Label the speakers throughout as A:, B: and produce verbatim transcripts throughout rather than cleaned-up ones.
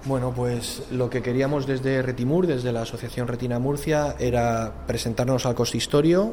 A: Bueno, pues lo que queríamos desde Retimur, desde la Asociación Retina Murcia, era presentarnos al consistorio,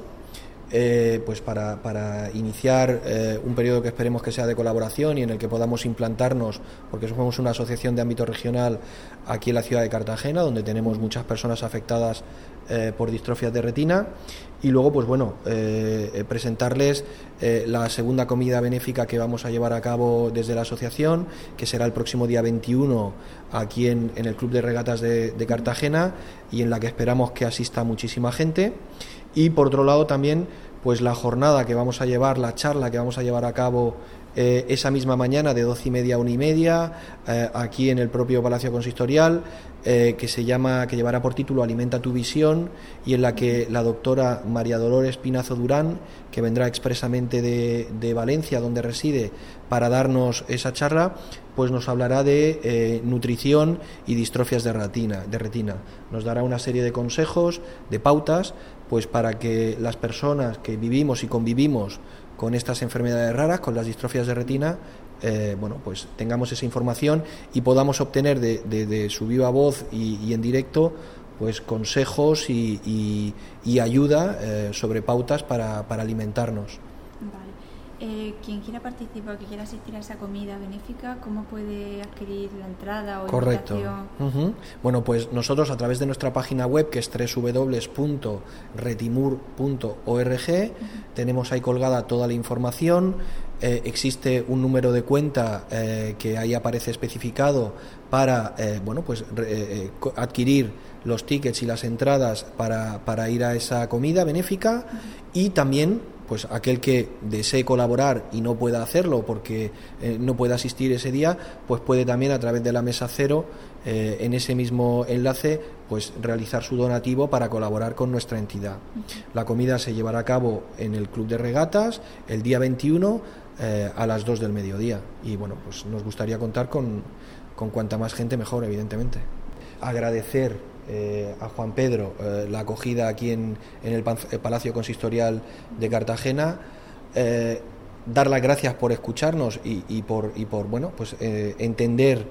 A: eh, pues para, para iniciar eh, un periodo que esperemos que sea de colaboración y en el que podamos implantarnos, porque somos una asociación de ámbito regional aquí en la ciudad de Cartagena, donde tenemos muchas personas afectadas eh, por distrofias de retina, y luego, pues bueno, eh, presentarles eh, la segunda comida benéfica que vamos a llevar a cabo desde la asociación, que será el próximo día veintiuno aquí en, en el Club de Regatas de, de Cartagena, y en la que esperamos que asista muchísima gente. Y por otro lado también, pues la jornada que vamos a llevar, la charla que vamos a llevar a cabo eh, esa misma mañana de doce y media a una y media, eh, aquí en el propio Palacio Consistorial, eh, que se llama, que llevará por título Alimenta tu visión, y en la que la doctora María Dolores Pinazo Durán, que vendrá expresamente de, de Valencia, donde reside, para darnos esa charla, pues nos hablará de eh, nutrición y distrofias de retina, de retina. Nos dará una serie de consejos, de pautas, pues para que las personas que vivimos y convivimos con estas enfermedades raras, con las distrofias de retina, eh, bueno, pues tengamos esa información y podamos obtener de, de, de su viva voz y, y en directo, pues consejos y, y, y ayuda eh, sobre pautas para, para alimentarnos.
B: Vale. Eh, quien quiera participar, que quiera asistir a esa comida benéfica, ¿cómo puede adquirir la entrada o
A: Correcto.
B: invitación?
A: Uh-huh. Bueno, pues nosotros a través de nuestra página web, que es doble u doble u doble u punto retimur punto org, uh-huh. tenemos ahí colgada toda la información. Eh, existe un número de cuenta eh, que ahí aparece especificado para eh, bueno, pues re, eh, adquirir los tickets y las entradas para, para ir a esa comida benéfica, uh-huh. y también pues aquel que desee colaborar y no pueda hacerlo porque eh, no puede asistir ese día, pues puede también a través de la Mesa Cero, eh, en ese mismo enlace, pues realizar su donativo para colaborar con nuestra entidad. La comida se llevará a cabo en el Club de Regatas el día veintiuno eh, a las dos del mediodía, y bueno, pues nos gustaría contar con, con cuanta más gente mejor, evidentemente. Agradecer Eh, a Juan Pedro eh, la acogida aquí en, en el, Pan, el Palacio Consistorial de Cartagena, eh, dar las gracias por escucharnos y, y por y por bueno pues eh, entender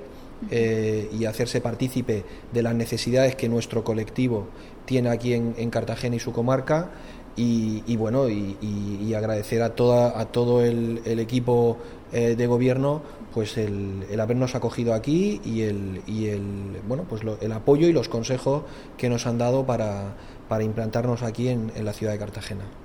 A: eh, y hacerse partícipe de las necesidades que nuestro colectivo tiene aquí en, en Cartagena y su comarca, y, y bueno y, y, y agradecer a toda a todo el, el equipo eh, de gobierno pues el, el habernos acogido aquí y el y el bueno pues lo, el apoyo y los consejos que nos han dado para, para implantarnos aquí en, en la ciudad de Cartagena.